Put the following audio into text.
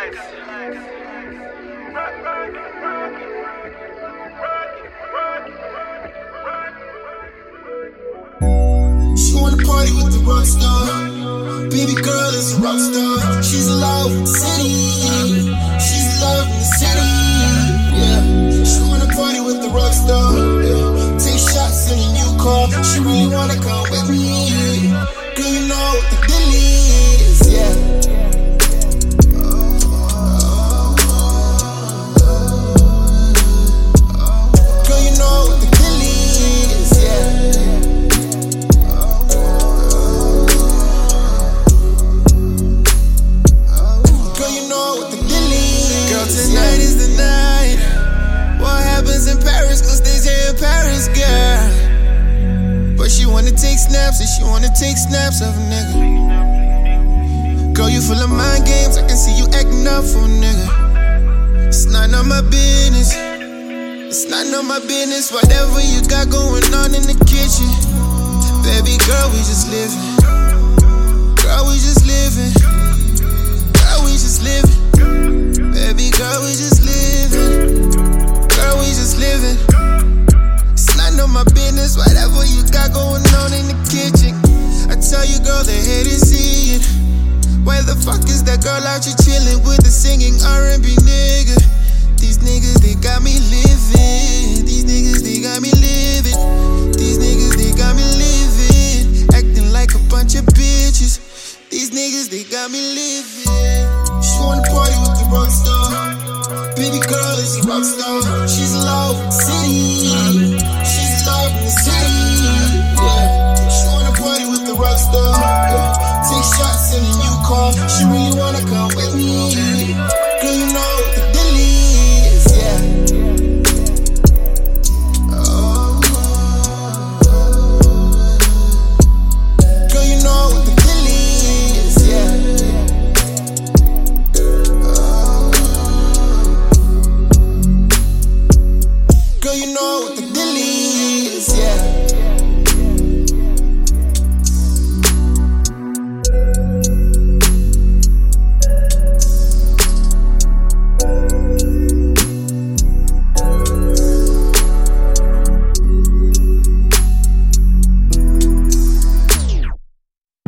She wanna party with the rock star. Baby girl is a rock star. She's in love with the city. She's in love with the city. Yeah. She wanna party with the rock star. Yeah. Take shots in a new car. She really wanna come with me. Girl, you know what the deal is. Yeah. Girl, you know what the deal is. Yeah. Tonight is the night. What happens in Paris gon' stay here in Paris, girl. But she wanna take snaps, and she wanna take snaps of a nigga. Girl, you full of mind games, I can see you acting up for a nigga. It's none of my business. It's none of my business. Whatever you got going on in the kitchen, baby girl, we just living. Girl, we just living. Girl, we just living. Baby girl, we just living. Girl, we just living. It's none of my business. Whatever you got going on in the kitchen, I tell you, girl, they hate to see it. Where the fuck is that girl out here chilling with the singing R&B nigga? These niggas, they got me living.